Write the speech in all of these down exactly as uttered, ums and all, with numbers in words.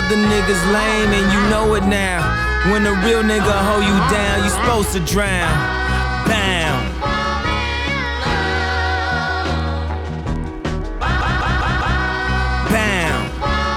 other niggas lame and you know it now. When a real nigga hold you down, you supposed to drown. Bound. Bound.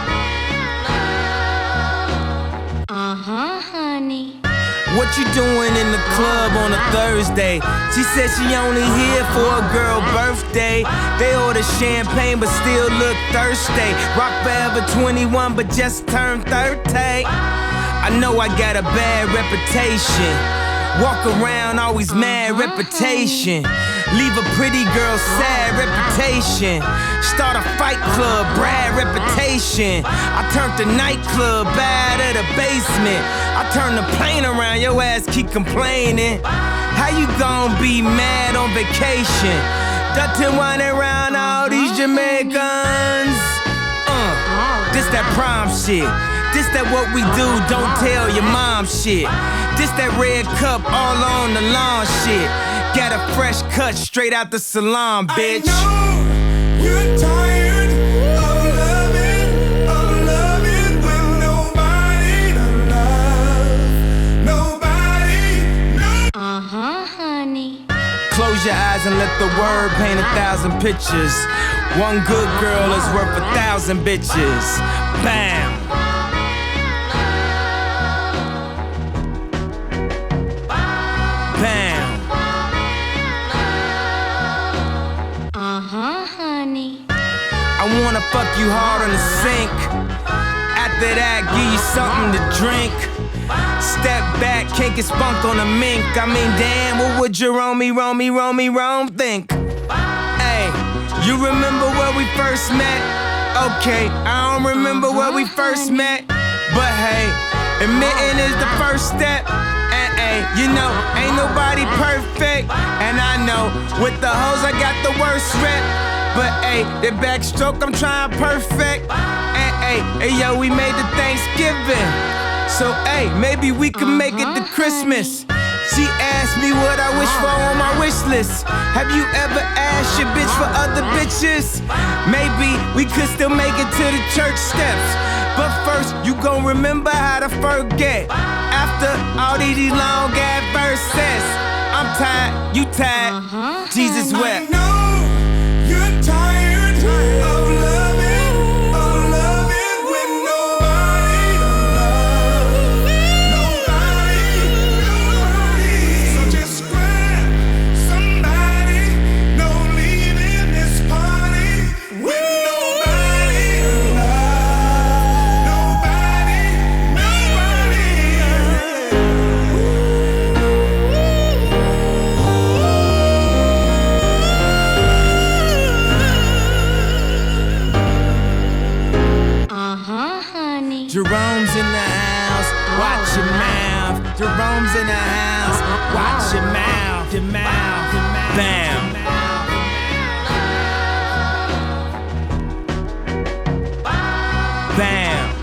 Uh-huh, honey. What you doing in the club on a Thursday? She said she only here for a girl birthday. They order champagne but still look thirsty. Rock forever twenty-one but just turned thirty. I know I got a bad reputation. Walk around always mad reputation. Leave a pretty girl sad reputation. Start a fight club, Brad reputation. I turned the nightclub bad at the basement. I turn the plane around, your ass keep complaining. How you gon' be mad on vacation? Dutton whining around all these Jamaicans. Uh, this that prom shit. This that what we do, don't tell your mom shit. This that red cup all on the lawn shit. Got a fresh cut straight out the salon, bitch. I know you're tired of loving, of loving with nobody to love. Nobody, no. Uh-huh, honey. Close your eyes and let the word paint a thousand pictures. One good girl is worth a thousand bitches. Bam. Bam. Uh-huh, honey. I wanna fuck you hard on the sink. After that, give you something to drink. Step back, can't get spunk on a mink. I mean, damn, what would Jerome, Romy, Romy, Rome think? Hey, you remember where we first met? Okay, I don't remember where we first met. But hey, admitting is the first step. And hey, you know, ain't nobody perfect. And I know, with the hoes I got the worst rep. But hey, the backstroke I'm trying perfect. And hey, hey yo, we made the Thanksgiving. So hey, maybe we can make it to Christmas. She asked me what I wish for on my wish list. Have you ever asked your bitch for other bitches? Maybe we could still make it to the church steps. But first, you gon' remember how to forget. After all these long ass verses, I'm tired, you tired, Uh-huh. Jesus I wept. know you're tired of loving, of loving with nobody to love. Nobody, nobody. So just grab somebody, no leaving this party with nobody to love. Nobody, nobody. Uh-huh, honey. Jerome's in the house, watch your mouth. Jerome's in the house, watch your mouth, your mouth, your mouth. Bam. Bam.